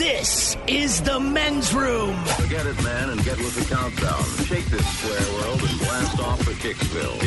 This is the men's room. Forget it, man, and get with the countdown. Shake this square world and blast off for Kicksville.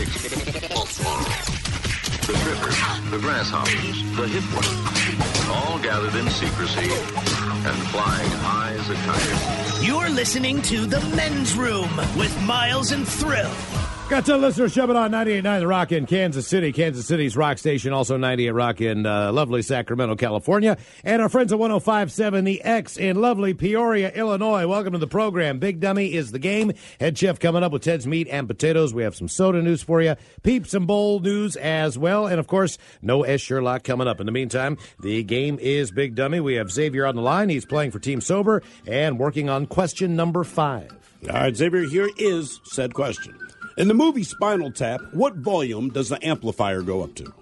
The trippers, the grasshoppers, the hip ones, all gathered in secrecy and flying high as a kite. You're listening to the men's room with Miles and Thrill. Got 10 listeners shoving on 98.9 The Rock in Kansas City. Kansas City's Rock Station, also 98 Rock in lovely Sacramento, California. And our friends at 105.7 The X in lovely Peoria, Illinois. Welcome to the program. Big Dummy is the game. Head chef coming up with Ted's Meat and Potatoes. We have some soda news for you. Peeps and bowl news as well. And, of course, no S. Sherlock coming up. In the meantime, the game is Big Dummy. We have Xavier on the line. He's playing for Team Sober and working on question number 5. All right, Xavier, here is said question. In the movie Spinal Tap, what volume does the amplifier go up to?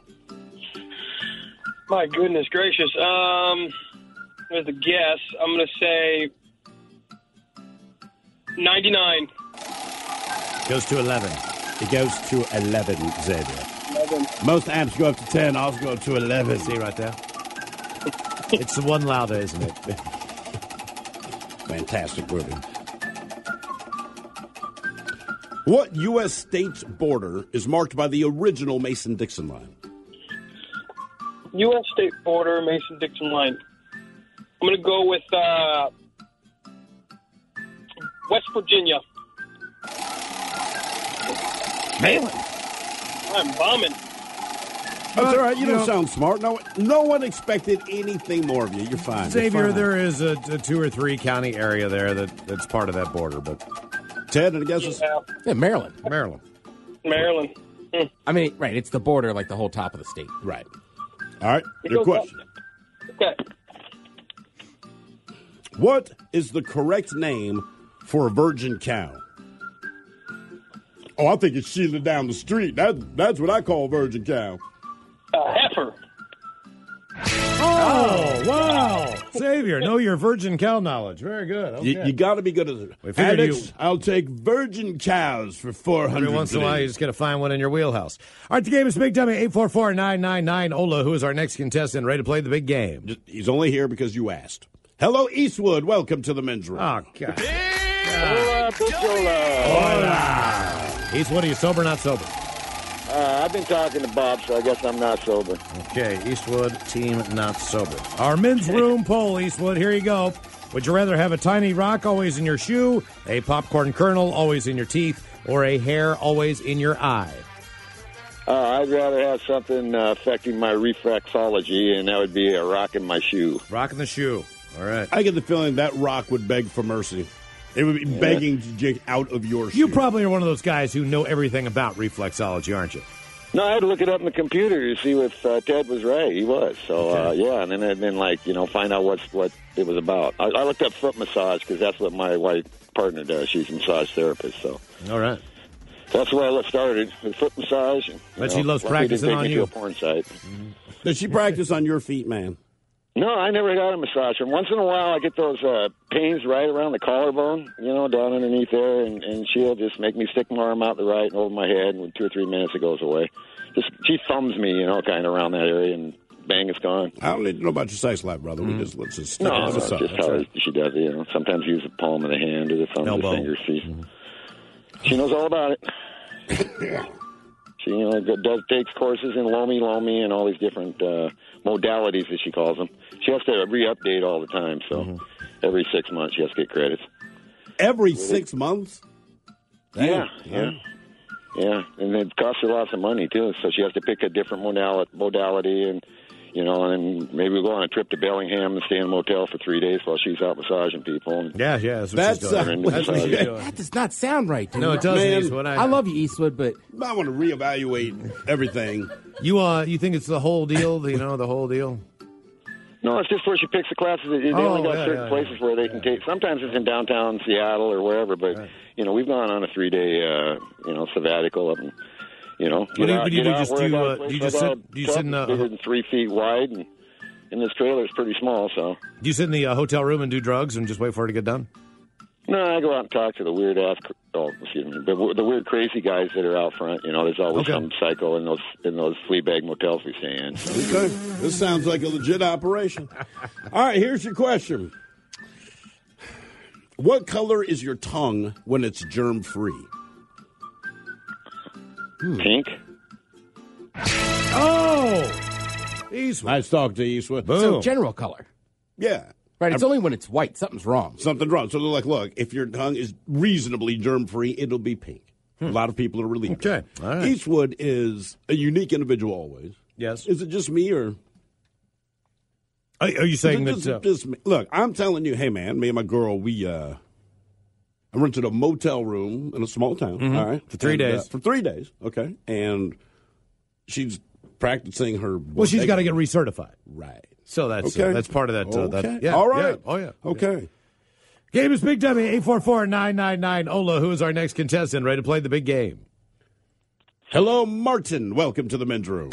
My goodness gracious. With a guess, I'm going to say 99. Goes to 11. It goes to 11, Xavier. 11. Most amps go up to 10. Ours go up to 11. See right there? It's the one louder, isn't it? Fantastic wording. What U.S. state's border is marked by the original Mason-Dixon line? U.S. state border, Mason-Dixon line. I'm going to go with West Virginia. Malin. I'm bombing. That's all right. You don't sound smart. No one expected anything more of you. You're fine. Xavier, there is a 2 or 3 county area there that's part of that border, but... Ted, and I guess Yeah, Maryland. Maryland. I mean, right, it's the border, like the whole top of the state. Right. All right, your question. Okay. What is the correct name for a virgin cow? Oh, I think it's Sheila down the street. That's what I call a virgin cow. Heifer. Oh, wow. Xavier, know your virgin cow knowledge. Very good. Okay. You got to be good at it. Alex, I'll take virgin cows for 400. Every once in a while, you just got to find one in your wheelhouse. All right, the game is Big Dummy, 844-999. Ola, who is our next contestant, ready to play the big game. He's only here because you asked. Hello, Eastwood. Welcome to the men's room. Oh, God. Hola. Eastwood, are you sober or not sober? I've been talking to Bob, so I guess I'm not sober. Okay, Eastwood, team not sober. Our men's room poll, Eastwood, here you go. Would you rather have a tiny rock always in your shoe, a popcorn kernel always in your teeth, or a hair always in your eye? I'd rather have something affecting my reflexology, and that would be a rock in my shoe. Rock in the shoe. All right. I get the feeling that rock would beg for mercy. It would be begging to dig out of your shoe. You probably are one of those guys who know everything about reflexology, aren't you? No, I had to look it up in the computer to see if Ted was right. He was. So, and then find out what it was about. I looked up foot massage because that's what my white partner does. She's a massage therapist. So, all right. That's where I started, with foot massage. But she loves practicing on you. To a porn site. Mm-hmm. Does she practice on your feet, man? No, I never got a massage. And once in a while, I get those pains right around the collarbone, down underneath there, and she'll just make me stick my arm out the right and over my head, and in 2 or 3 minutes it goes away. She thumbs me, kind of around that area, and bang, it's gone. I don't need to know about your sex life, brother. Let's just stick no, just how she does it. Sometimes use the palm of the hand or the thumb of the finger. She knows all about it. She takes courses in Lomi, and all these different modalities, as she calls them. She has to re-update all the time, so every 6 months she has to get credits. Every 6 months? Yeah. And it costs her lots of money, too, so she has to pick a different modality, and maybe we'll go on a trip to Bellingham and stay in a motel for 3 days while she's out massaging people. And that's what she's doing. That does not sound right to me. No, it doesn't, Eastwood. I love you, Eastwood, but... I want to reevaluate everything. You think it's the whole deal, the whole deal? No, it's just where she picks the classes. They only got certain places where they can take. Sometimes it's in downtown Seattle or wherever, but, we've gone on a 3-day, sabbatical up and... Do you just sit in bigger than 3 feet wide, and this trailer is pretty small. So, do you sit in the hotel room and do drugs and just wait for it to get done? No, I go out and talk to the weird the weird crazy guys that are out front. There's always some psycho in those flea bag motels we stay in. Okay, this sounds like a legit operation. All right, here's your question: What color is your tongue when it's germ-free? Pink. Oh! Eastwood. Nice talk to you, Eastwood. Boom. So general color. Yeah. Right, it's only when it's white. Something's wrong. Something's wrong. So they're like, look, if your tongue is reasonably germ-free, it'll be pink. A lot of people are relieved. Okay. All right. Eastwood is a unique individual always. Yes. Is it just me or... Are you saying Is that... it just me? Look, I'm telling you, hey, man, me and my girl, I rented a motel room in a small town, all right? For 3 days. For 3 days, okay. And she's practicing her... well, she's got to get recertified. Right. So that's Okay. that's part of that. Okay. That yeah. All right. Yeah. Oh, yeah. Okay. Game is Big Dummy, 844-999-OLA. Who is our next contestant? Ready to play the big game? Hello, Martin. Welcome to the men's room.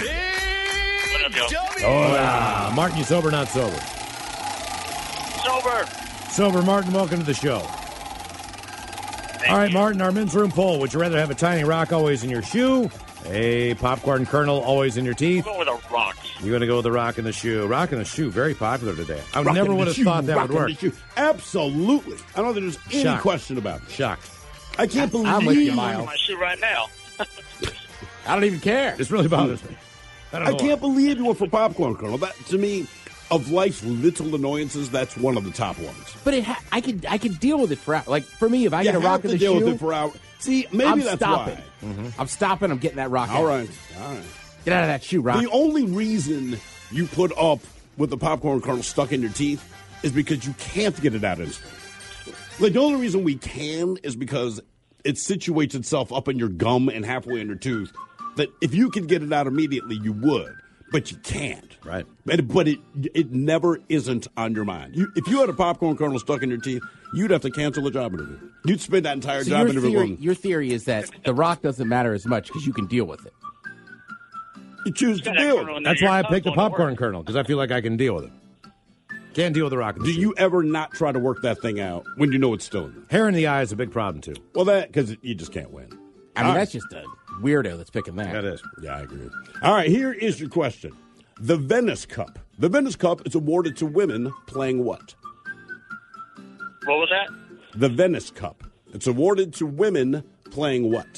Hola. Martin, you sober, not sober? Sober. Sober, Martin, welcome to the show. All right, Martin, our men's room poll. Would you rather have a tiny rock always in your shoe, a popcorn kernel always in your teeth? Go with a rock. You're going to go with the rock in the shoe. Rock in the shoe, very popular today. I Rock never in would the have shoe, thought that rock would work. in the shoe. Absolutely. I don't think there's any Shocked. question about it. Shocked. I can't believe... I'm with you, Miles. My shoe right now. I don't even care. This really bothers me. I don't know. I can't believe you went for popcorn kernel. That, to me, of life's little annoyances, that's one of the top ones. But I could deal with it for like for me if I get a rock in the deal shoe. with it for hours. See, maybe I'm that's stopping. why. I'm stopping. I'm getting that rock. All out. right. All right. Get out of that shoe, rock. The only reason you put up with the popcorn kernel stuck in your teeth is because you can't get it out instantly. Like, the only reason we can is because it situates itself up in your gum and halfway in your tooth. That if you could get it out immediately, you would, but you can't. Right. But it never isn't on your mind. If you had a popcorn kernel stuck in your teeth, you'd have to cancel the job interview. You'd spend that entire So job interview. your theory is that the rock doesn't matter as much because you can deal with it. You choose to deal. That's why I picked the popcorn kernel, because I feel like I can deal with it. Can't deal with the rock in the Do shoe. you ever not try to work that thing out when you know it's still in there? Hair in the eye is a big problem, too. Well, because you just can't win. I mean, that's just a weirdo that's picking that. That is. Yeah, I agree. All right, here is your question. The Venice Cup. The Venice Cup is awarded to women playing what? What was that? The Venice Cup. It's awarded to women playing what?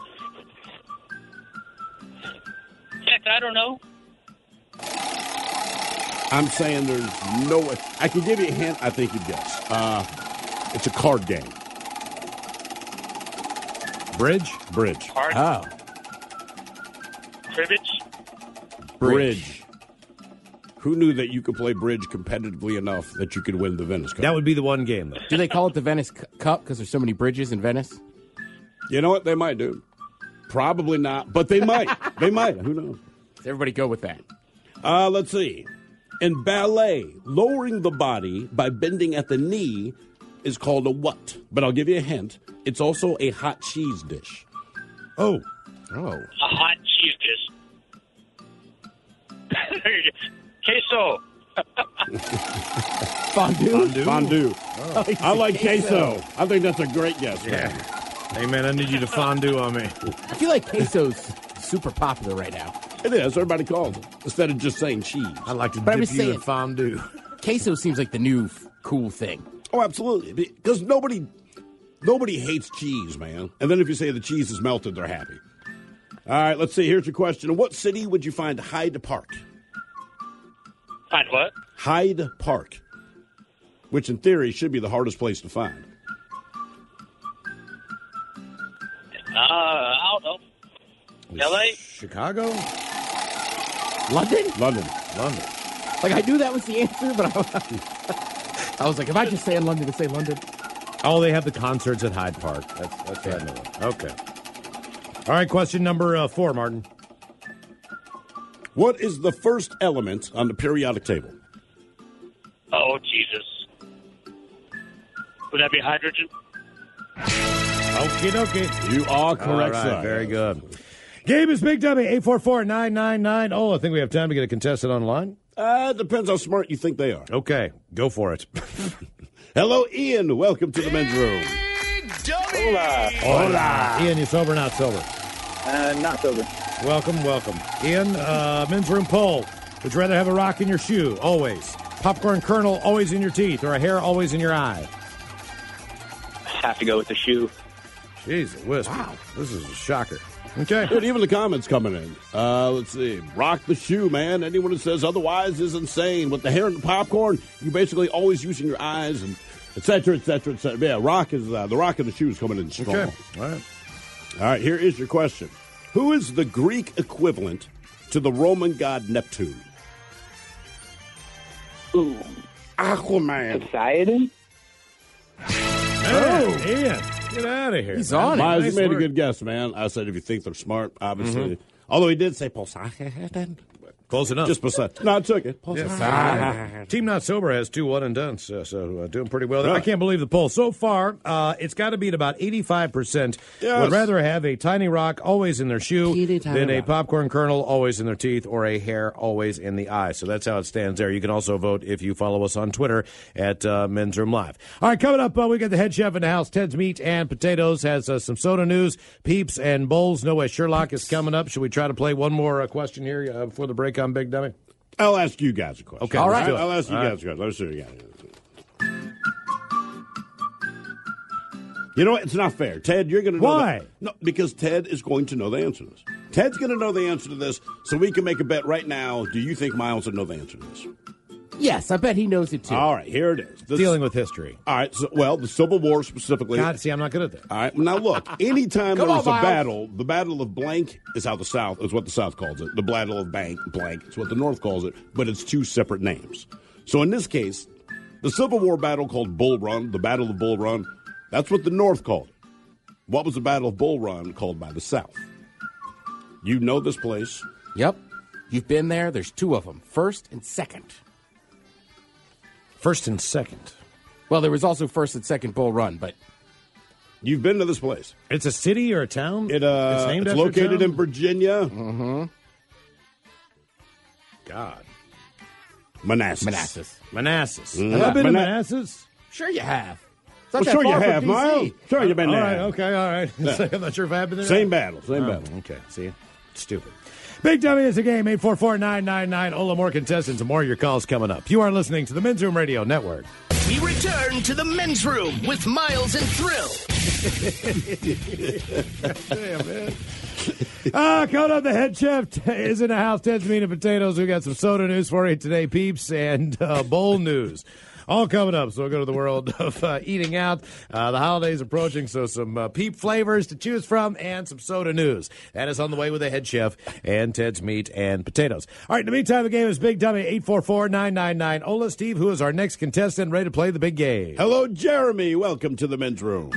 Heck, I don't know. I'm saying there's no way. I can give you a hint. I think you'd guess. It's a card game. Bridge? Bridge. Card. Oh, Cribbage. Bridge. Who knew that you could play bridge competitively enough that you could win the Venice Cup? That would be the one game, though. do they call it the Venice Cup because there's so many bridges in Venice? You know what? They might do. Probably not, but they might. They might. Who knows? Everybody go with that. Let's see. In ballet, lowering the body by bending at the knee is called a what? But I'll give you a hint. It's also a hot cheese dish. Oh. Oh, A hot cheese dish. Queso. fondue. Fondue. I like queso. I think that's a great guess. Yeah. Hey, man, I need you to fondue on me. I feel like queso's super popular right now. It is. Everybody calls it. Instead of just saying cheese. I'd like to But I'm dip just you in saying- fondue. Queso seems like the new cool thing. Oh, absolutely. Because nobody hates cheese, man. And then if you say the cheese is melted, they're happy. All right, let's see. Here's your question. In what city would you find Hyde Park? Find what? Hyde Park, which in theory should be the hardest place to find. I don't know. L.A.? Chicago? London? London. London. Like, I knew that was the answer, but I was like, if I just say in London to say London. Oh, they have the concerts at Hyde Park. That's what I know. Okay. All right, question number 4, Martin. What is the first element on the periodic table? Oh, Jesus. Would that be hydrogen? Okie dokie. You are correct, All sir. right, very good. Game is Big W, 844-999. Oh, I think we have time to get a contestant online. Depends how smart you think they are. Okay, go for it. Hello, Ian. Welcome to the men's room. Hola. Ian, you sober or not sober? Not sober. Welcome, welcome. Ian, men's room poll. Would you rather have a rock in your shoe, always? Popcorn kernel always in your teeth, or a hair always in your eye? have to go with the shoe. Jeez, a whisk. Wow. This is a shocker. Okay. Dude, even the comments coming in. Let's see. Rock the shoe, man. Anyone who says otherwise is insane. With the hair and the popcorn, you're basically always using your eyes and et cetera, et cetera, et cetera. Yeah, rock is the rock of the shoe is coming in strong. Okay. All right, here is your question. Who is the Greek equivalent to the Roman god Neptune? Ooh. Aquaman. Poseidon? Oh, Ian. Get out of here. He's on it. Miles, Nice you made work. a good guess, man. I said if you think they're smart, obviously. Although he did say Poseidon. Close enough. Just Poseidon. No, I took it. Team Not Sober has 2 one and done, so doing pretty well there. I can't believe the poll. So far, it's got to be at about 85%. Yes. Would rather have a tiny rock always in their shoe Teeny tiny than a rock. popcorn kernel always in their teeth or a hair always in the eye. So that's how it stands there. You can also vote if you follow us on Twitter at Men's Room Live. All right, coming up, we got the head chef in the house. Ted's Meat and Potatoes has some soda news. Peeps and Bowls. No Way Sherlock is coming up. Should we try to play one more question here before the break on Big Dummy? I'll ask you guys a question. Okay, All let's right. do it. I'll ask you All guys a question. Let's see what you got. You know what? It's not fair. Ted, you're going to know. Why? No, because Ted is going to know the answer to this. Ted's going to know the answer to this, so we can make a bet right now. Do you think Miles would know the answer to this? Yes, I bet he knows it too. All right, here it is. Dealing with history. All right, so, well, the Civil War specifically. God, see, I'm not good at that. All right, now look, anytime Come there's on, a Miles. battle, the Battle of Blank is how the South is what the South calls it. The Battle of Blank is what the North calls it, but it's 2 separate names. So in this case, the Civil War battle called Bull Run, the Battle of Bull Run, that's what the North called it. What was the Battle of Bull Run called by the South? You know this place. Yep. You've been there. There's 2 of them, first and second. First and second. Well, there was also first and second Bull Run, but You've been to this place. It's a city or a town? It's named after a located town? in Virginia. Mm-hmm. God. Manassas. Manassas. Mm. Have I been to Mana- Manassas? sure you have. It's Well, not that sure you far from have, DC. Miles. Sure you've been All there. right, okay, all right. I'm not sure if I have been there. Same battle. Same Oh, battle. okay, see? Stupid. Big W is a game, 844-999. Ola, more contestants and more of your calls coming up. You are listening to the Men's Room Radio Network. We return to the men's room with Miles and Thrill. Damn, man. Coming up, the head chef is in the house. Ted's Meat and Potatoes. We got some soda news for you today, peeps, and bowl news. All coming up, so we'll go to the world of eating out. The holidays approaching, so some peep flavors to choose from and some soda news. That is on the way with the head chef and Ted's Meat and Potatoes. All right, in the meantime, the game is Big Dummy, 844-999. Ola, Steve, who is our next contestant, ready to play the big game? Hello, Jeremy. Welcome to the men's room.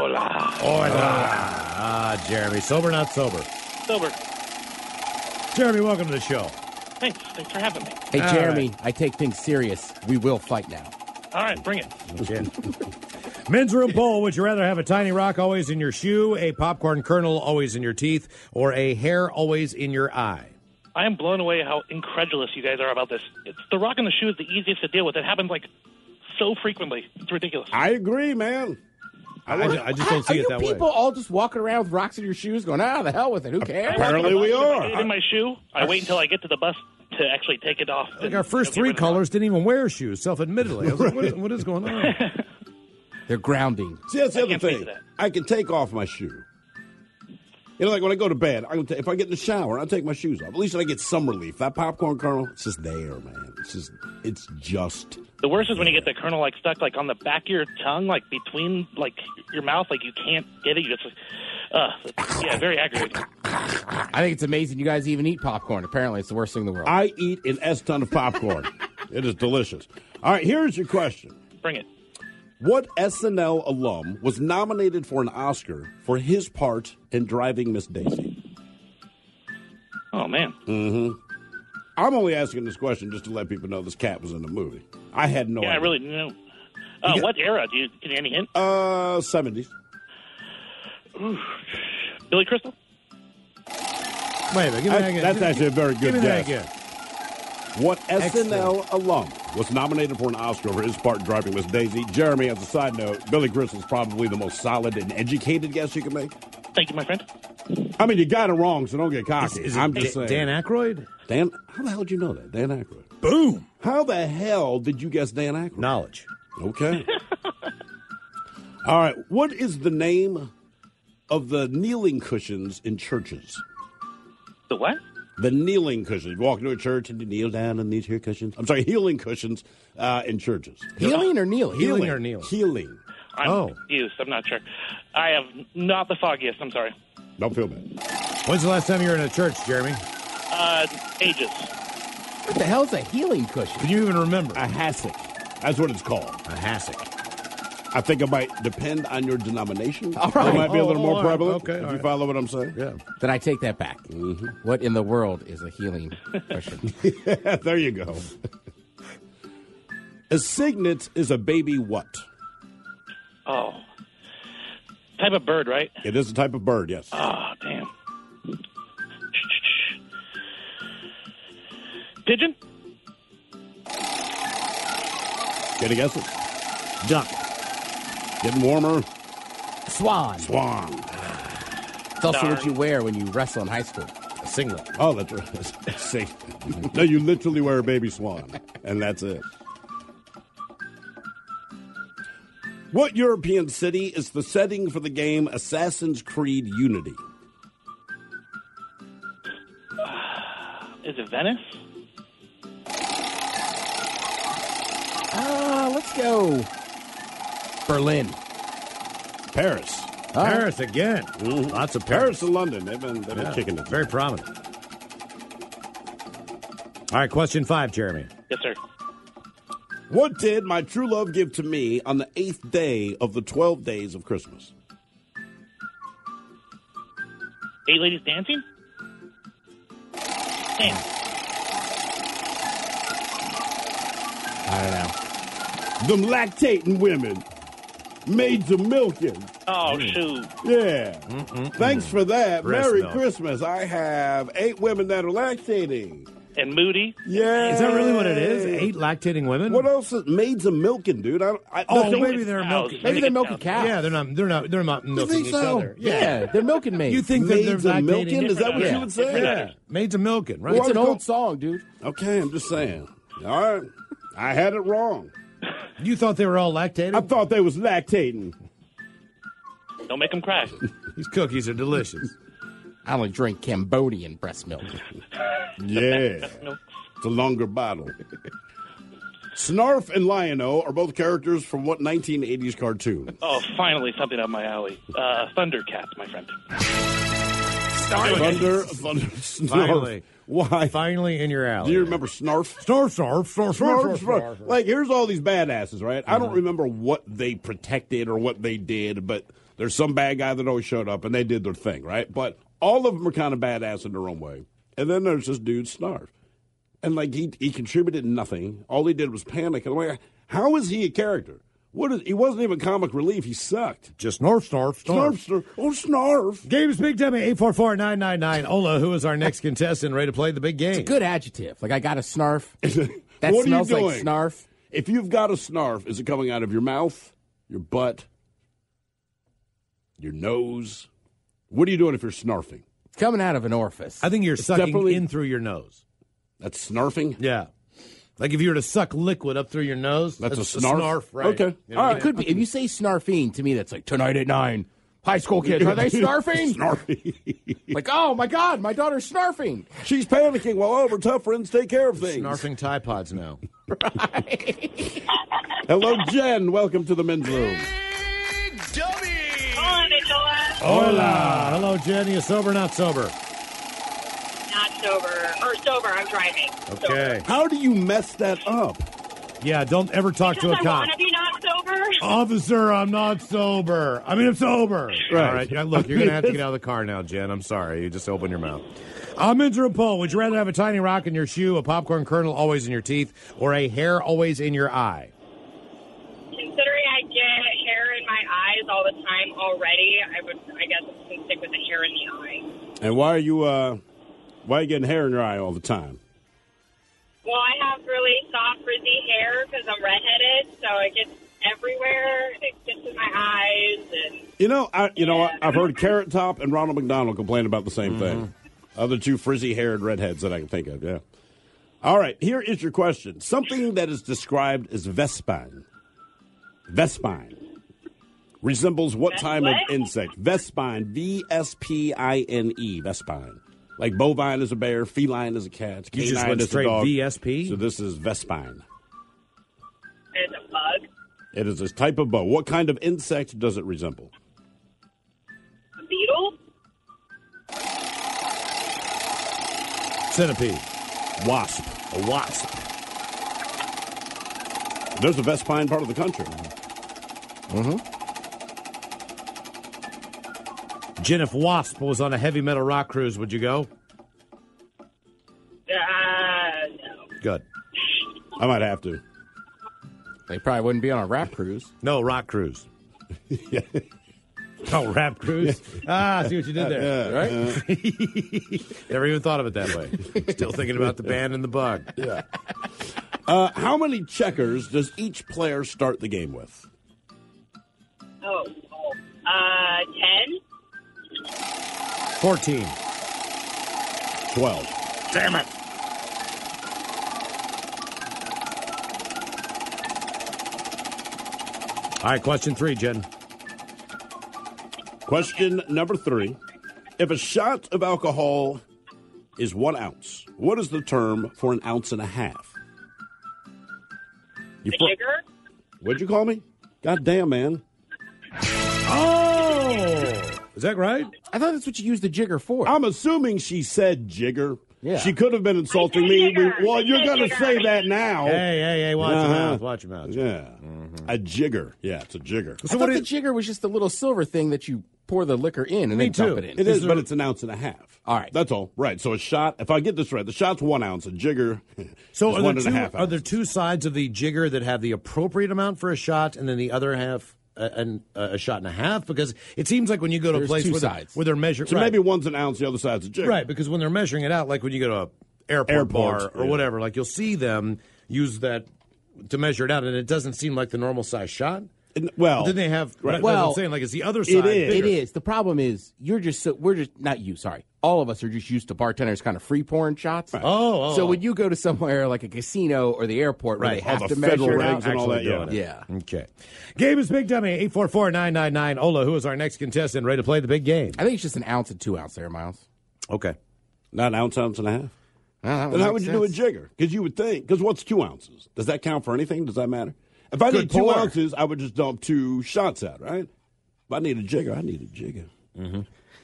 Hola. Jeremy. Sober, not sober? Sober. Jeremy, welcome to the show. Thanks for having me. Hey, All Jeremy, I take things serious. We will fight now. All right, bring it. Okay. Men's room poll. Would you rather have a tiny rock always in your shoe, a popcorn kernel always in your teeth, or a hair always in your eye? I am blown away how incredulous you guys are about this. It's the rock in the shoe is the easiest to deal with. It happens like so frequently. It's ridiculous. I agree, man. I just don't see Are it you that people way. all just walking around with rocks in your shoes going, the hell with it. Who cares? Apparently we If I are. get it in my shoe, I wait until I get to the bus to actually take it off. Like our first 3 callers didn't even wear shoes, self-admittedly. I was like, what is going on? They're grounding. See, that's the I other can't speak thing. to that. I can take off my shoe. You know, like when I go to bed, if I get in the shower, I'll take my shoes off. At least I get some relief. That popcorn kernel, it's just there, man. It's just. The worst is when you get the kernel like stuck like on the back of your tongue, like between like your mouth, like you can't get it. You just yeah, very aggravating. I think it's amazing you guys even eat popcorn. Apparently, it's the worst thing in the world. I eat an S-ton of popcorn. It is delicious. All right, here's your question. Bring it. What SNL alum was nominated for an Oscar for his part in Driving Miss Daisy? Oh man. Mm-hmm. I'm only asking this question just to let people know this cat was in the movie. I had no Yeah, I idea. really know. What era? Can you any hint? 70s. Ooh. Billy Crystal? Wait a minute. Give me that again. That's actually a very good Give me that guess. again. What Excellent. SNL alum was nominated for an Oscar for his part in Driving Miss Daisy? Jeremy, as a side note, Billy Crystal's probably the most solid and educated guess you can make. Thank you, my friend. I mean, you got it wrong, so don't get cocky. Is it I'm just saying. Dan Aykroyd? Dan, how the hell did you know that? Dan Aykroyd. Boom. How the hell did you guess Dan Aykroyd? Knowledge. Okay. All right. What is the name of the kneeling cushions in churches? The what? The kneeling cushions. You walk into a church and you kneel down on these here cushions. I'm sorry, healing cushions in churches. Healing or kneeling? Healing or kneel? Healing. I'm confused. I'm not sure. I have not the foggiest. I'm sorry. Don't feel bad. When's the last time you were in a church, Jeremy? Ages. What the hell's a healing cushion? Can you even remember? A hassock. That's what it's called. A hassock. I think it might depend on your denomination. All right. It might be a little more prevalent. Okay, if you follow what I'm saying. Yeah. Then I take that back. Mm-hmm. What in the world is a healing cushion? There you go. A cygnet is a baby what? Oh. Type of bird, right? It is a type of bird, yes. Oh, damn. Pigeon? Any guesses? Duck. Getting warmer. Swan. Swan. It's also Darn. what you wear when you wrestle in high school. A singlet. Oh, that's right. See. No, you literally wear a baby swan, and that's it. What European city is the setting for the game Assassin's Creed Unity? Is it Venice? Let's go. Berlin. Paris. Paris again. Lots of Paris Paris. and London. They've been kicking it. Very prominent. All right, question 5, Jeremy. Yes, sir. What did my true love give to me on the 8th day of the 12 days of Christmas? 8 ladies dancing? Damn. I don't know. Them lactating women. Maids of milking. Oh, shoot. Yeah. Thanks for that. Breast Merry milk. Christmas. I have 8 women that are lactating. And Moody? Yeah. Is that really what it is? 8 lactating women? What else is maids of milking, dude? Oh, Don't maybe get they're cows. milking. Maybe they're milking cows. cows. Yeah, they're not milking each other. Yeah, they're milking maids. You think that Maids they're of lactating? milking? Is that what Yeah. you would say? Yeah, maids of milking, right? It's an old song, dude. Okay, I'm just saying. All right. I had it wrong. You thought they were all lactating? I thought they was lactating. Don't make them cry. These cookies are delicious. I only drink Cambodian breast milk. Yeah. It's a longer bottle. Snarf and Lion-O are both characters from what 1980s cartoon? Oh, finally something up my alley. Thundercats, my friend. Thunder, Snarf. Finally. Why? Finally in your alley. Do you remember Snarf? Snarf. Like, here's all these badasses, right? I don't remember what they protected or what they did, but there's some bad guy that always showed up, and they did their thing, right? But all of them are kind of badass in their own way. And then there's this dude, Snarf. And, like, he contributed nothing. All he did was panic. And I'm like, how is he a character? He wasn't even comic relief. He sucked. Just Snarf. Snarf. Oh, Snarf. Game Speak to me, 844-999. Ola, who is our next contestant, ready to play the big game? It's a good adjective. Like, I got a snarf. That What are you smells like doing? snarf. If you've got a snarf, is it coming out of your mouth, your butt, your nose? What are you doing if you're snarfing? It's coming out of an orifice. I think you're sucking definitely- in through your nose. That's snarfing? Yeah. Like if you were to suck liquid up through your nose, That's a snarf? right? Okay. You know All what I right. mean? It could be. If you say snarfing, to me, that's like tonight at 9. High school kids, are they snarfing? Snarfing. Like, oh my God, my daughter's snarfing. She's panicking while all of her tough friends take care of things. Snarfing Tide Pods now. Hello, Jen. Welcome to the men's room. Hola, Nicola. Hola. Hello, Jen. You sober or not sober? Not sober. Or sober, I'm driving. Okay. How do you mess that up? Yeah, don't ever talk to Because a I cop. want to be not sober. Officer, I'm not sober. I mean, I'm sober. Right. All right. Yeah, look, you're going to have to get out of the car now, Jen. I'm sorry. You just open your mouth. Men's room poll. Would you rather have a tiny rock in your shoe, a popcorn kernel always in your teeth, or a hair always in your eye? Considering I get hair in my eyes all the time already, I guess I'm going to stick with the hair in the eye. And why are you getting hair in your eye all the time? Well, I have really soft, frizzy hair because I'm redheaded, so it gets everywhere. It gets in my eyes, and I've heard Carrot Top and Ronald McDonald complain about the same thing. Other two frizzy-haired redheads that I can think of, yeah. All right, here is your question. Something that is described as Vespine. Vespine. resembles what type What? of insect? Vespine, V-S-P-I-N-E, Vespine. Like bovine is a bear, feline is a cat, You just canine went is a straight dog. VSP? So this is Vespine. It's a bug. It is a type of bug. What kind of insect does it resemble? A beetle. Centipede. Wasp. A wasp. There's a Vespine part of the country. Jen, if Wasp was on a heavy metal rock cruise, would you go? No. Good. I might have to. They probably wouldn't be on a rap cruise. No, rock cruise. Oh, rap cruise? Ah, I see what you did there. Right? Never even thought of it that way. Still thinking about the band and the bug. Yeah. How many checkers does each player start the game with? 10. 14. 12. Damn it. All right, question 3, Jen. Question number 3. If a shot of alcohol is 1 ounce, what is the term for an ounce and a half? A jigger. What'd you call me? God damn, man. Oh! Is that right? I thought that's what you used the jigger for. I'm assuming she said jigger. Yeah. She could have been insulting I said me. jigger. Well, I you're said going to jigger. say that now. Hey, watch your Uh-huh. mouth. Watch your mouth. Yeah. A jigger. Yeah, it's a jigger. I thought the jigger was just a little silver thing that you pour the liquor in and then too. dump it in. It is, but it's an ounce and a half. All right. That's all. Right. So a shot, if I get this right, the shot's 1 ounce. A jigger So is are 1.5 there, ounces. are there two sides of the jigger that have the appropriate amount for a shot and then the other half a shot and a half? Because it seems like when you go to a There's place two where sides. where they're measuring... So right. maybe one's an ounce, the other side's a jigger. Right, because when they're measuring it out, like when you go to a airport bar or yeah. whatever, like you'll see them use that to measure it out, and it doesn't seem like the normal size shot. Well, Then they have... right. That's Well, what I'm saying, like it's the other side. is. It bigger. is. The problem is not you, sorry. All of us are just used to bartenders kind of free pouring shots. Oh. So when you go to somewhere like a casino or the airport where Right. they have All to the measure federal it regs out, and all that, Actually doing it. yeah. Okay. Game is Big Dummy, 844-999. Ola, who is our next contestant, ready to play the big game? I think it's just an ounce and 2 ounce there, Miles. Okay. Not an ounce, ounce and a half. That Then how would makes you do a sense. jigger? Because you would think, because what's 2 ounces? Does that count for anything? Does that matter? If I Good need 2 pour. ounces, I would just dump 2 shots out, right? If I need a jigger, I need a jigger. Mm-hmm.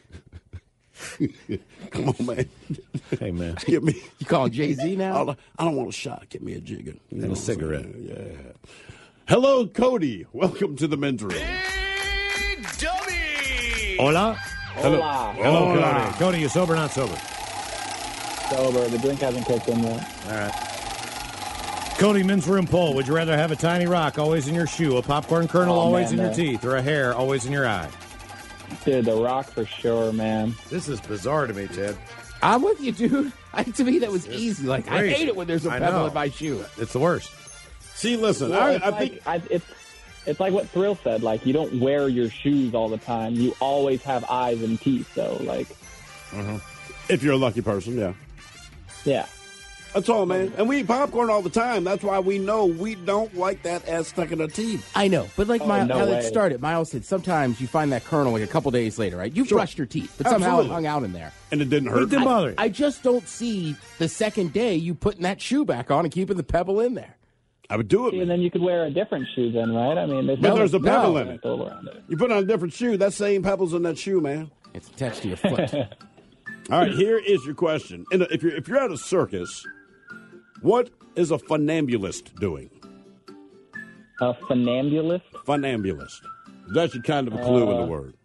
Come on, man. Hey, man. Give me. You calling Jay-Z now? I don't want a shot. Give me a jigger. You know And a what I'm cigarette. saying? Yeah. Hello, Cody. Welcome to the men's room. Big Dummy! Hola. Hola. Hello, Cody. Cody, you sober or not sober? Sober. The drink hasn't kicked in yet. All right. Cody, men's room poll. Would you rather have a tiny rock always in your shoe, a popcorn kernel always in your teeth, or a hair always in your eye? Dude, the rock for sure, man. This is bizarre to me, Ted. I'm with you, dude. To me, that was easy. Like, I crazy. hate it when there's a I pebble know. in my shoe. It's the worst. See, listen, Well, I think it's like what Thrill said. Like, you don't wear your shoes all the time. You always have eyes and teeth. So, like, if you're a lucky person, yeah. yeah. That's all, man. And we eat popcorn all the time. That's why we know we don't like that ass stuck in our teeth. I know, but like Miles, no how way. it started, Miles said sometimes you find that kernel like a couple days later, right? You brushed your teeth, but somehow Absolutely. it hung out in there. And it didn't hurt. It didn't bother you. I just don't see the second day you putting that shoe back on and keeping the pebble in there. I would do it, And man. then you could wear a different shoe then, right? I mean, But there's a pebble in it. All around it. You put on a different shoe, that same pebble's in that shoe, man. It's attached to your foot. All right, here is your question. If you're at a circus, what is a funambulist doing? A funambulist? Funambulist. That's actually kind of a clue in the word.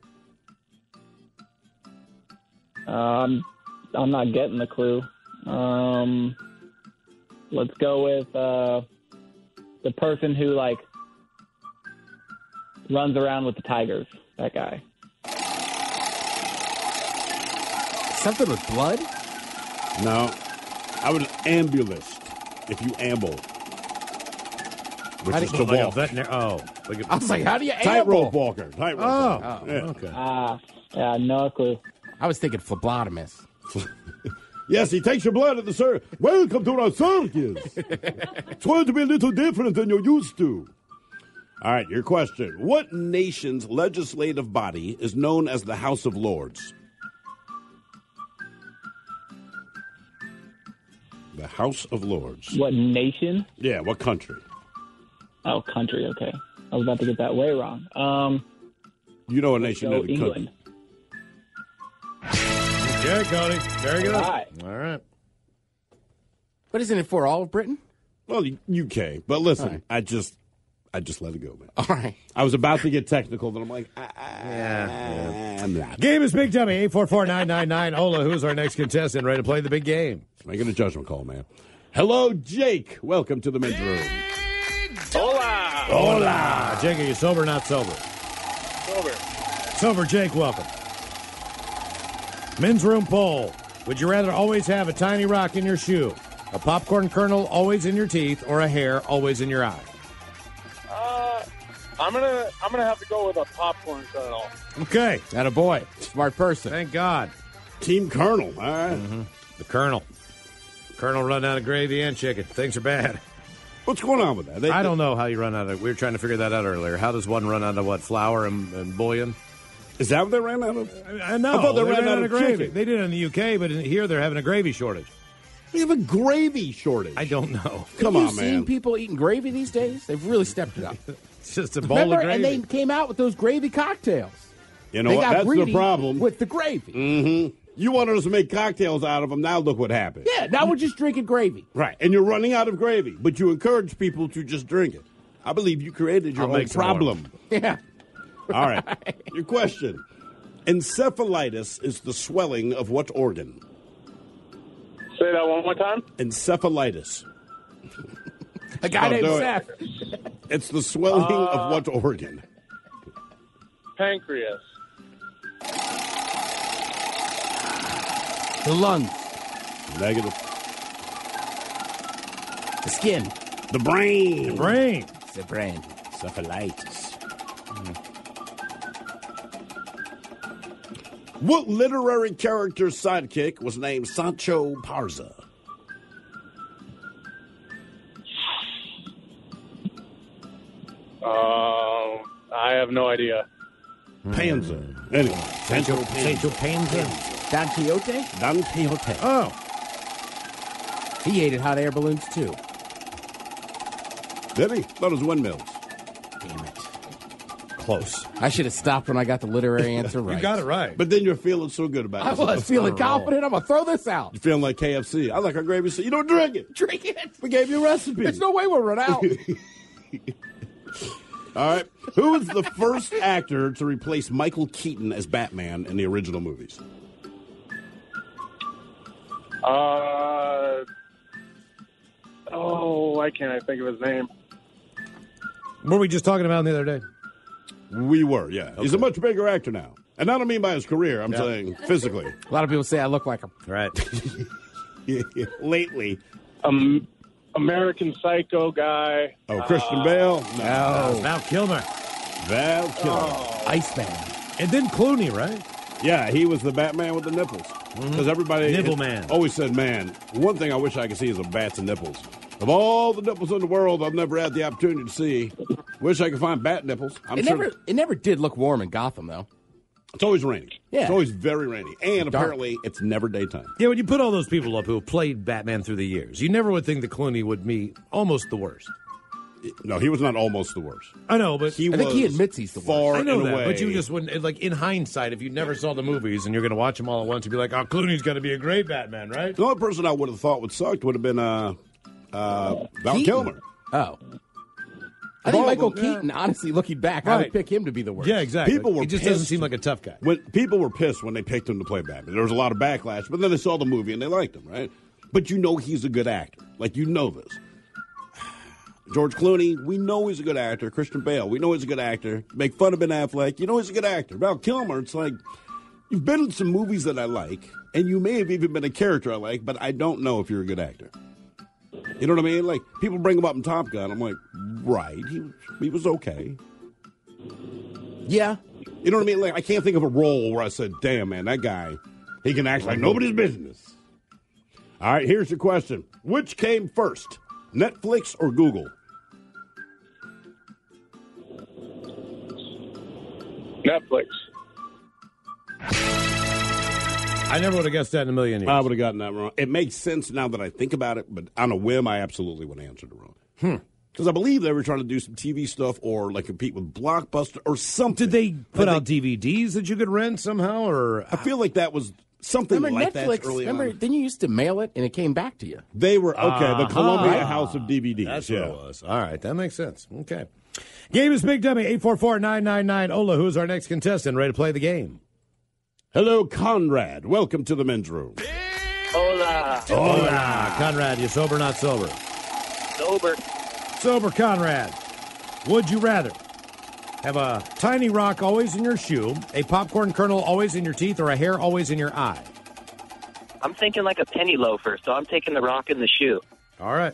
I'm not getting the clue. Let's go with the person who, like, runs around with the tigers. That guy. Something with blood? No. I would ambulist if you amble. Which is to Like a walk. veterinary. Oh. I was like, how do you Tightrope amble? walker. Tightrope Oh. walker. Yeah. Okay. Yeah, no clue. I was thinking phlebotomist. Yes, he takes your blood at the circus. Welcome to our circus. It's going to be a little different than you're used to. All right, your question. What nation's legislative body is known as the House of Lords? The House of Lords. What nation? Yeah, what country? Oh, country. Okay, I was about to get that way wrong. You know a nation in the England. country. Okay, Cody. Very good. All right. All right. But isn't it for all of Britain? Well, UK. But listen, right. I just let it go, man. All right. I was about to get technical, but I'm like, I'm not. Game is Big Dummy, 844-999. Ola, who's our next contestant, ready to play the big game? Making a judgment call, man. Hello, Jake. Welcome to the men's room. Hola. Hola. Jake, are you sober or not sober? Sober. Sober, Jake, welcome. Men's room poll. Would you rather always have a tiny rock in your shoe, a popcorn kernel always in your teeth, or a hair always in your eye? I'm gonna have to go with a popcorn kernel. Okay. Atta boy. Smart person. Thank God. Team Colonel. All right. The Colonel. Colonel run out of gravy and chicken. Things are bad. What's going on with that? I don't know how you run out of. We were trying to figure that out earlier. How does one run out of what? Flour and bouillon? Is that what they ran out of? I know. I thought they ran out of gravy. chicken. They did it in the UK, but here they're having a gravy shortage. We have a gravy shortage. I don't know. Come Have you on, seen man. people eating gravy these days? They've really stepped it up. It's just a bowl Remember, of gravy. and they came out with those gravy cocktails. You know They what? got That's the greedy problem. with the gravy. You wanted us to make cocktails out of them. Now look what happened. Yeah, now we're just drinking gravy. Right. And you're running out of gravy, but you encourage people to just drink it. I believe you created your I'll own make some more. problem. Yeah. All right. Your question. Encephalitis is the swelling of what organ? Say that one more time. Encephalitis. A guy Oh, named do it. Seth. It's the swelling of what organ? Pancreas. The lungs. Negative. The skin. The brain. Brain. The brain. Encephalitis. What literary character's sidekick was named Sancho Panza? I have no idea. Panza. Anyway, Sancho Panza. Don Quixote? Don Quixote. Oh. He ate hot air balloons, too. Did he? Thought it was windmills. Damn it. Close. I should have stopped when I got the literary answer right. You got it right. But then you're feeling so good about it. I was feeling confident. I'm going to throw this out. You're feeling like KFC. I like our gravy. So you don't drink it. Drink it. We gave you a recipe. There's no way we'll run out. All right. Who was the first actor to replace Michael Keaton as Batman in the original movies? Why can't I think of his name? What were we just talking about the other day? We were, yeah. He's a much bigger actor now. And I don't mean by his career. I'm saying physically. A lot of people say I look like him. Right. Lately. American Psycho guy. Oh, Christian Bale? No. Val Kilmer. Val Kilmer. Iceman. And then Clooney, right? Yeah, he was the Batman with the nipples. Because everybody Nipple man. always said, man, one thing I wish I could see is a bat's and nipples. Of all the nipples in the world I've never had the opportunity to see, wish I could find bat nipples. It never did look warm in Gotham, though. It's always rainy. Yeah. It's always very rainy. And Dark. apparently it's never daytime. Yeah, when you put all those people up who have played Batman through the years, you never would think that Clooney would be almost the worst. No, he was not almost the worst. I know, but I think he admits he's the worst. far I know and that, away. but you just wouldn't, like, in hindsight, if you never saw the movies and you're going to watch them all at once, you'd be like, oh, Clooney's going to be a great Batman, right? The only person I would have thought would suck would have been Val Keaton. Kilmer. Oh. I think Well, Michael yeah. Keaton, honestly, looking back, I Right. would pick him to be the worst. Yeah, exactly. People were he just pissed. doesn't seem like a tough guy. When people were pissed when they picked him to play Batman. There was a lot of backlash, but then they saw the movie and they liked him, right? But you know he's a good actor. Like, you know this. George Clooney, we know he's a good actor. Christian Bale, we know he's a good actor. Make fun of Ben Affleck, you know he's a good actor. Val Kilmer, it's like, you've been in some movies that I like, and you may have even been a character I like, but I don't know if you're a good actor. You know what I mean? Like, people bring him up in Top Gun. I'm like, right, he was okay. Yeah. You know what I mean? Like, I can't think of a role where I said, damn, man, that guy, he can act like nobody's business. All right, here's your question. Which came first, Netflix or Google? Netflix. I never would have guessed that in a million years. I would have gotten that wrong. It makes sense now that I think about it, but on a whim, I absolutely would have answered it wrong. Because I believe they were trying to do some TV stuff or like compete with Blockbuster or something. Did they put out DVDs that you could rent somehow? Or I feel like that was something Remember like Netflix? that early Remember, on. then you used to mail it and it came back to you. They were, the Columbia House of DVDs. That's what it was. All right, that makes sense. Okay. Game is Big Dummy, 844-999. Ola, who's our next contestant? Ready to play the game? Hello, Conrad. Welcome to the men's room. Hola. Hola. Conrad, you sober or not sober? Sober. Sober, Conrad. Would you rather have a tiny rock always in your shoe, a popcorn kernel always in your teeth, or a hair always in your eye? I'm thinking like a penny loafer, so I'm taking the rock in the shoe. All right.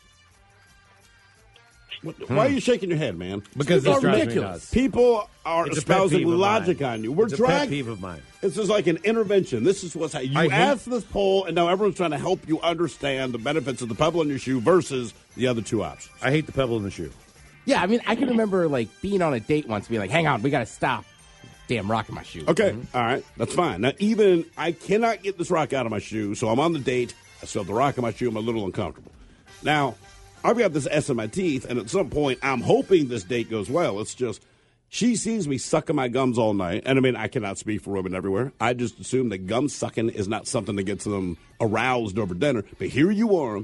Why are you shaking your head, man? Because it's it's ridiculous. People are It's a pet espousing peeve of logic mine. on you. We're It's a trying. pet peeve of mine. This is like an intervention. This is what's you asked this poll, and now everyone's trying to help you understand the benefits of the pebble in your shoe versus the other two options. I hate the pebble in the shoe. Yeah, I mean, I can remember like being on a date once, being like, "Hang on, we got to stop." Damn rock in my shoe. Okay, all right, that's fine. Now, even I cannot get this rock out of my shoe, so I'm on the date. I still have the rock in my shoe. I'm a little uncomfortable. Now, I've got this S in my teeth, and at some point, I'm hoping this date goes well. It's just she sees me sucking my gums all night, and I mean, I cannot speak for women everywhere. I just assume that gum sucking is not something that gets them aroused over dinner. But here you are.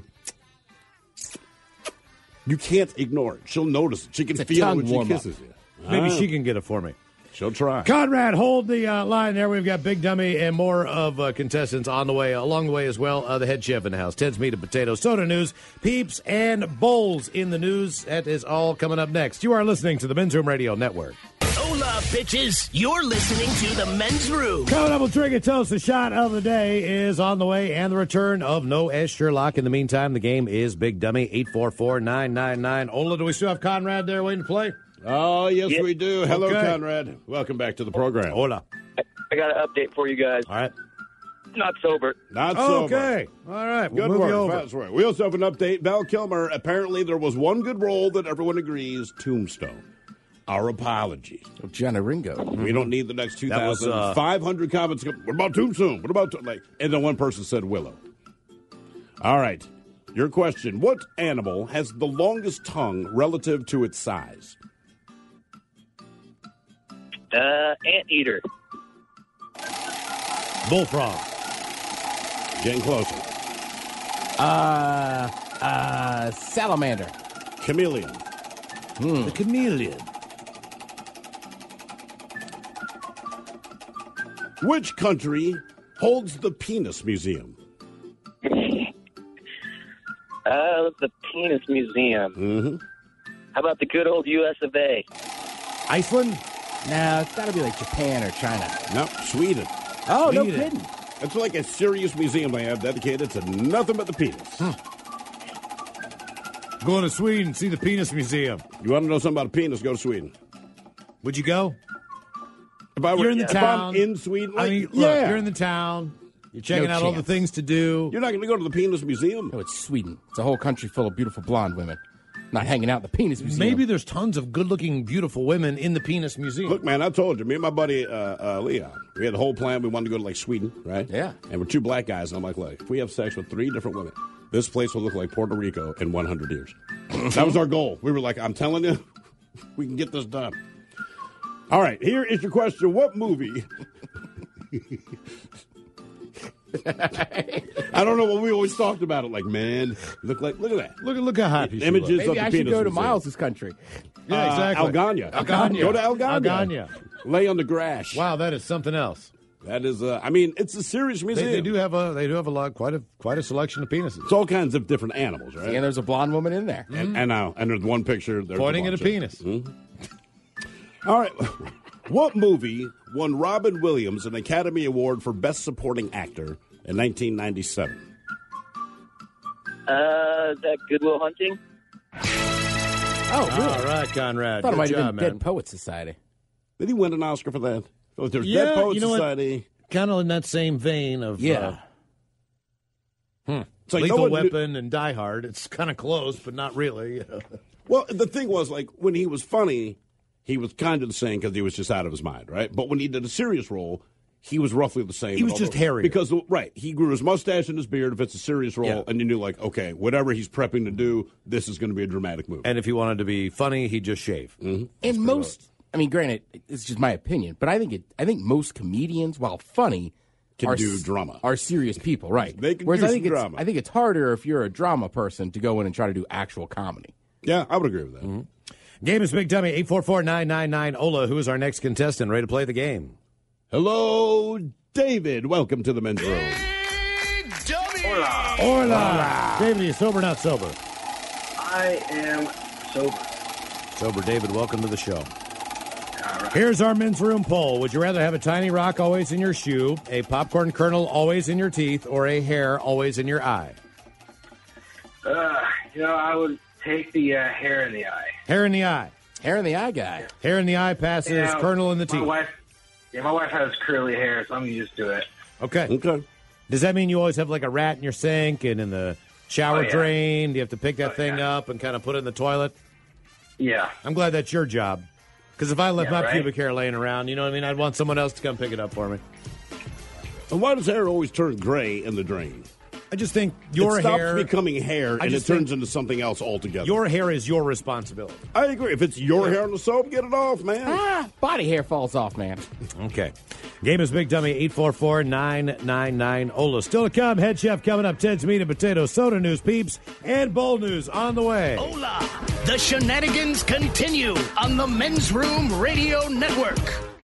You can't ignore it. She'll notice it. She can feel it when she kisses you. Maybe she can get it for me. She'll try. Conrad, hold the line there. We've got Big Dummy and more of contestants on the way, along the way as well. The head chef in the house, Ted's Meat and Potato, Soda News, Peeps, and Bowls in the news. That is all coming up next. You are listening to the Men's Room Radio Network. Hola, bitches. You're listening to the Men's Room. Coming up, we'll drink a toast. The shot of the day is on the way, and the return of No S. Sherlock. In the meantime, the game is Big Dummy, 844-999. Ola, do we still have Conrad there waiting to play? Oh, yes, we do. Hello, Okay. Conrad. Welcome back to the program. Hola. I got an update for you guys. All right. Not sober. Not sober. Okay. All right. We'll Good move work. you over. That's right. We also have an update. Val Kilmer, apparently there was one good role that everyone agrees, Tombstone. Our apologies. Jenna Ringo. We don't need the next That was, 2,500 comments. What about Tombstone? What about, and then one person said Willow. All right. Your question. What animal has the longest tongue relative to its size? Anteater. Bullfrog. Getting closer. Salamander. Chameleon. The chameleon. Which country holds the Penis Museum? The Penis Museum. Mm-hmm. How about the good old U.S. of A.? Iceland? No, it's got to be like Japan or China. No, Sweden. Oh, no Sweden. kidding. It's like a serious museum they have dedicated to nothing but the penis. Going to Sweden, see the Penis Museum. You want to know something about a penis, go to Sweden. Would you go? If I were, You're in the if town. I'm in Sweden, I mean, look, yeah. you're in the town. You're checking No out all the chance. things to do. You're not going to go to the Penis Museum. No, it's Sweden. It's a whole country full of beautiful blonde women. Not hanging out in the Penis Museum. Maybe there's tons of good-looking, beautiful women in the Penis Museum. Look, man, I told you, me and my buddy Leon, we had the whole plan. We wanted to go to like Sweden, right? Yeah. And we're two black guys. And I'm like, look, if we have sex with 3 different women, this place will look like Puerto Rico in 100 years. That was our goal. We were like, I'm telling you, we can get this done. All right, here is your question. What movie? I don't know what we always talked about it. Like, man, look at that. Look how happy she Images looks. of Maybe the I should penis go to museum. Miles' country. Yeah, exactly. Algania. Algania. Go to Algania. Algania. Lay on the grass. Wow, that is something else. That is, I mean, it's a serious museum. They do have a lot, quite a selection of penises. It's all kinds of different animals, right? And there's a blonde woman in there. And there's one picture. There's Pointing a at a bunch of- penis. All right. What movie won Robin Williams an Academy Award for Best Supporting Actor in 1997? That Goodwill Hunting. Oh, really? All right, Conrad. I thought it Good might job, have been man. Dead Poets Society. Did he win an Oscar for that? Oh, there's Yeah, Dead Poets you know what? Society. Kind of in that same vein of Yeah. It's like Lethal no one knew- Weapon and Die Hard. It's kind of close, but not really. Well, the thing was, like, when he was funny, he was kind of the same because he was just out of his mind, right? But when he did a serious role, he was roughly the same. He was just hairier. Because, right, he grew his mustache and his beard if it's a serious role, and you knew, like, okay, whatever he's prepping to do, this is going to be a dramatic movie. And if he wanted to be funny, he'd just shave. Mm-hmm. And most, I mean, granted, it's just my opinion, but I think most comedians, while funny, can do drama. Are serious people, right? They can Whereas do I think some drama. I think it's harder if you're a drama person to go in and try to do actual comedy. Yeah, I would agree with that. Mm-hmm. Game is Big Dummy, 844-999-OLA. Who is our next contestant? Ready to play the game? Hello, David. Welcome to the men's room. Hola. Hola. David, are you sober or not sober? I am sober. Sober, David. Welcome to the show. All right. Here's our men's room poll. Would you rather have a tiny rock always in your shoe, a popcorn kernel always in your teeth, or a hair always in your eye? I would take the hair in the eye. Hair in the eye. Hair in the eye guy. Hair in the eye passes, kernel in the teeth. My wife has curly hair, so I'm used to it. Okay. Does that mean you always have like a rat in your sink and in the shower drain? Do you have to pick that thing up and kind of put it in the toilet? Yeah. I'm glad that's your job. Because if I left my right? pubic hair laying around, you know what I mean? I'd want someone else to come pick it up for me. And why does hair always turn gray in the drain? I just think your it stops hair becoming hair and it turns into something else altogether. Your hair is your responsibility. I agree. If it's your hair on the soap, get it off, man. Body hair falls off, man. Okay. Game is Big Dummy, 844-999-OLA. Still to come, Head Chef coming up, Ted's Meat and Potato Soda News, Peeps, and Bowl News on the way. Hola. The shenanigans continue on the Men's Room Radio Network.